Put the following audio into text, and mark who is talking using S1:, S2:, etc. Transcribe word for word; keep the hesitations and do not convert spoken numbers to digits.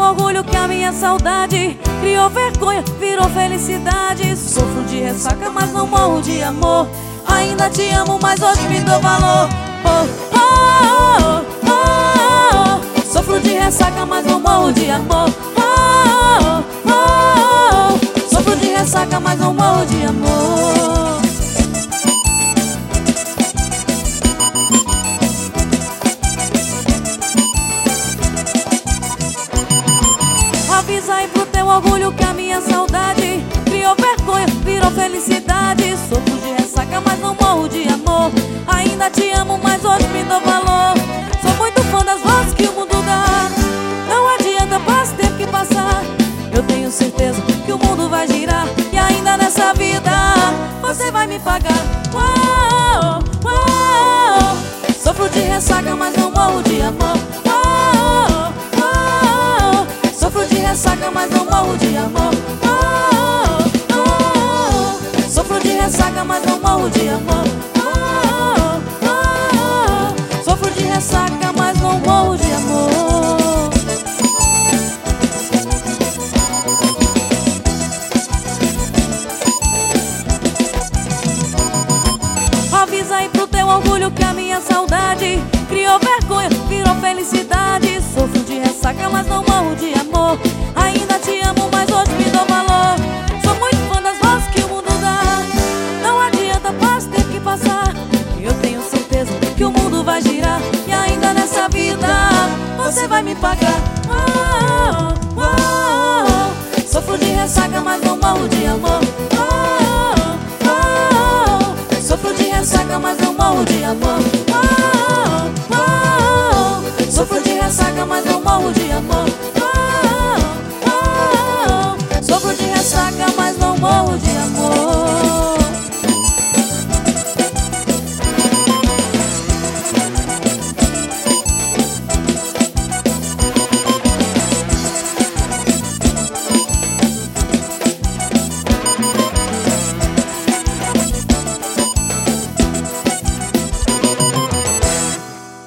S1: orgulho que a minha saudade criou vergonha, virou felicidade. Sofro de ressaca, mas não morro de amor. Ainda te amo, mas hoje me dou valor. Oh, oh, oh, oh, oh. Sofro de ressaca, mas não morro de amor. Oh, oh, oh, oh. Sofro de ressaca, mas não morro de amor. Avisa aí pro teu orgulho que a minha saudade criou vergonha, virou felicidade. Sofro de ressaca, mas não morro de amor. Ainda te amo, mas hoje me dou valor. Sou muito fã das vozes que o mundo dá. Não adianta, passa o tempo que passar. Eu tenho certeza que o mundo vai girar. E ainda nessa vida você vai me pagar. Uou, uou. Sofro de ressaca, mas não morro de amor. Uou, uou. Sofro de ressaca, mas não morro de amor. Oh, oh, oh. Sofro de ressaca, mas não morro de amor. Oh, oh, oh. Sofro de ressaca, mas não morro de amor. Avisa aí pro teu orgulho que a minha saudade criou vergonha, virou felicidade. Sofro de ressaca, mas não morro de amor. Ainda te amo, mas hoje me dou valor. Sou muito fã das vozes que o mundo dá. Não adianta, passa o tempo que passar. Eu tenho certeza que o mundo vai girar. E ainda nessa vida você vai me pagar. Oh, oh, oh. Sofro de ressaca, mas não morro de amor. Oh, oh, oh. Sofro de ressaca, mas não morro de amor. Oh, oh, oh. Sofro de ressaca, mas não morro de